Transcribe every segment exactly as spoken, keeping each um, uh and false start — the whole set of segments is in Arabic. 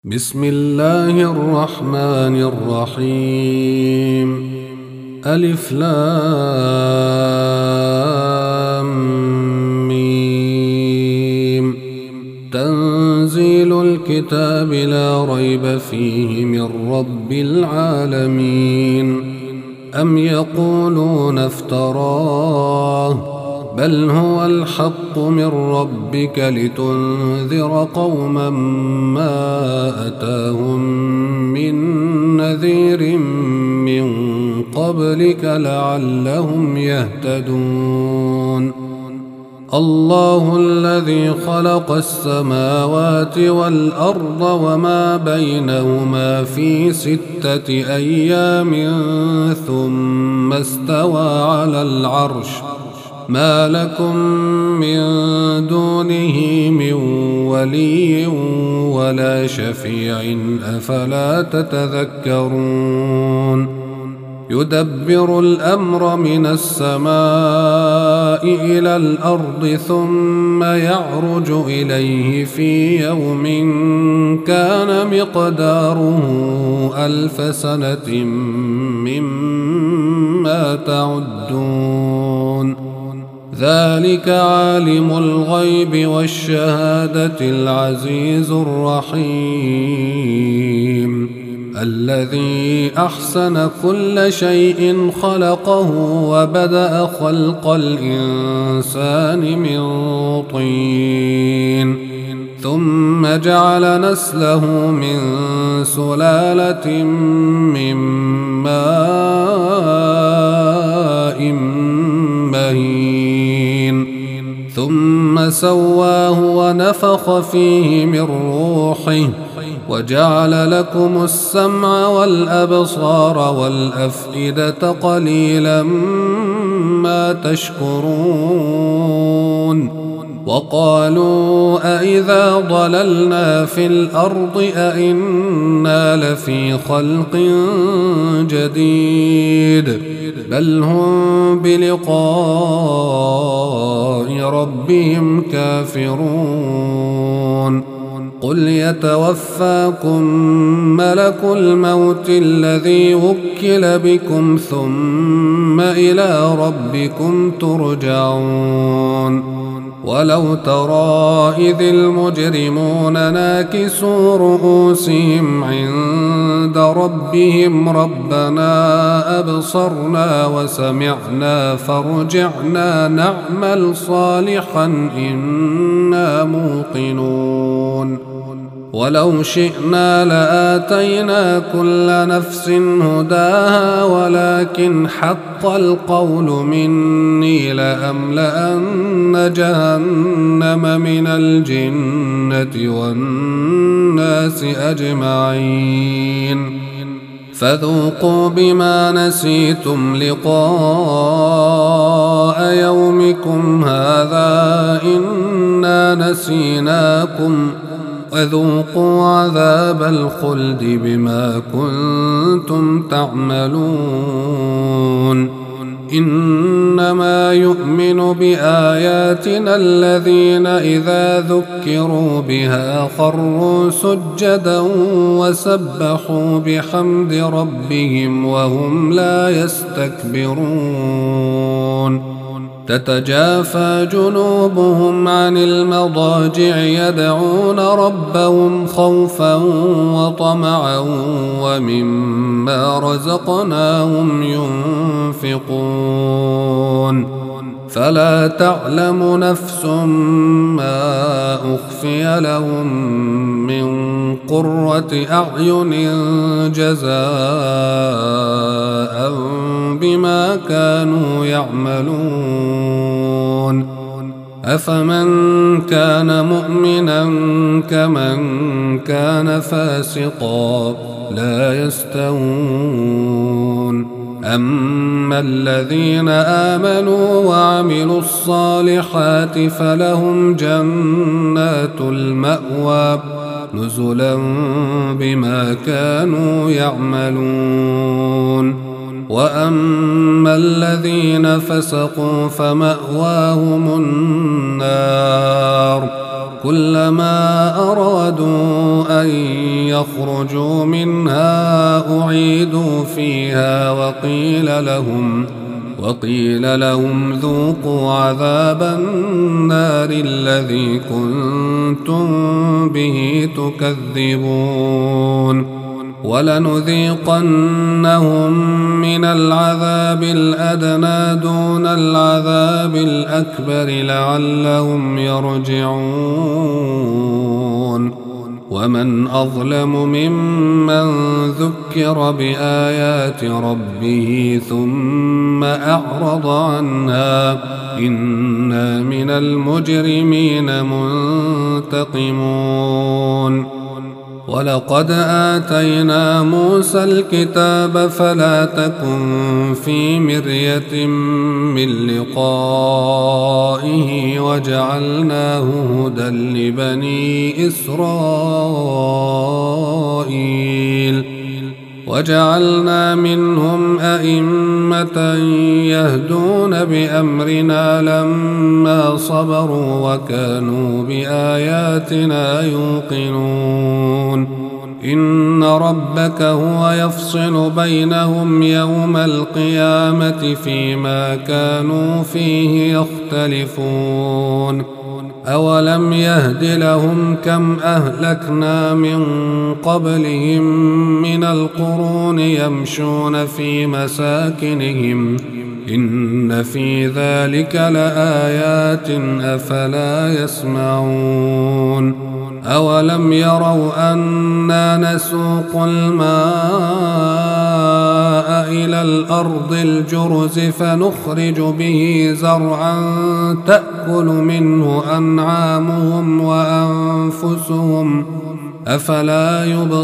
بسم الله الرحمن الرحيم. ألف لام ميم. تنزيل الكتاب لا ريب فيه من رب العالمين. أم يقولون افتراه بل هو الحق من ربك لتنذر قوما ما أتاهم من نذير من قبلك لعلهم يهتدون. الله الذي خلق السماوات والأرض وما بينهما في ستة أيام ثم استوى على العرش ما لكم من دونه من ولي ولا شفيع أفلا تتذكرون. يدبر الأمر من السماء إلى الأرض ثم يعرج إليه في يوم كان مقداره ألف سنة مما تعدون. ذلك عالم الغيب والشهادة العزيز الرحيم الذي أحسن كل شيء خلقه وبدأ خلق الإنسان من طين ثم جعل نسله من سلالة من ماء مهين ثم سواه ونفخ فيه من روحه وجعل لكم السمع والأبصار والأفئدة قليلا ما تشكرون. وقالوا أإذا ضللنا في الأرض أإنا لفي خلق جديد بل هم بلقاء ربهم كافرون. قل يتوفاكم ملك الموت الذي وكل بكم ثم إلى ربكم ترجعون. ولو ترى إذ المجرمون ناكسوا رؤوسهم عند ربهم ربنا أبصرنا وسمعنا فارجعنا نعمل صالحا إنا موقنون. ولو شئنا لآتينا كل نفس هداها ولكن حق القول مني لأملأن جهنم من الجنة والناس أجمعين. فذوقوا بما نسيتم لقاء يومكم هذا إنا نسيناكم وذوقوا عذاب الخلد بما كنتم تعملون. إنما يؤمن بآياتنا الذين إذا ذكروا بها خروا سجدا وسبحوا بحمد ربهم وهم لا يستكبرون. تتجافى جنوبهم عن المضاجع يدعون ربهم خوفا وطمعا ومما رزقناهم ينفقون. فلا تعلم نفس ما أخفي لهم من قرة أعين جزاء بما كانوا يعملون. أفمن كان مؤمنا كمن كان فاسقا لا يستوون. أما الذين آمنوا وعملوا الصالحات فلهم جنات المأوى نزلا بما كانوا يعملون. وأما الذين فسقوا فمأواهم النار كلما أرادوا أن يخرجوا منها أعيدوا فيها وقيل لهم وقيل لهم ذوقوا عذاب النار الذي كنتم به تكذبون ولنذيقنهم من العذاب الأدنى دون العذاب الأكبر لعلهم يرجعون ومن أظلم ممن ذكر بآيات ربه ثم أعرض عنها إنا من المجرمين منتقمون ولقد آتينا موسى الكتاب فلا تكن في مرية من لقائه وجعلناه هدى لبني إسرائيل وجعلنا منهم أئمة يهدون بأمرنا لما صبروا وكانوا بآياتنا يوقنون إن ربك هو يفصل بينهم يوم القيامة فيما كانوا فيه يختلفون أولم يهد لهم كم أهلكنا من قبلهم من القرون يمشون في مساكنهم إن في ذلك لآيات أفلا يسمعون أولم يروا أنا نسوق الماء إلى الأرض الجرز فنخرج به زرعا تأكل منه أنعامهم وأنفسهم أفلا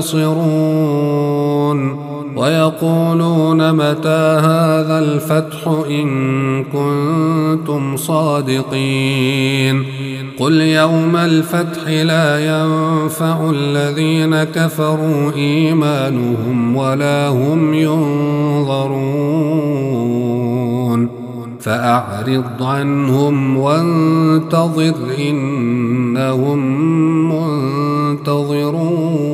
يبصرون ويقولون متى هذا الفتح إن كنتم صادقين قل يوم الفتح لا ينفع الذين كفروا إيمانهم ولا هم ينظرون فأعرض عنهم وانتظر إنهم منتظرون.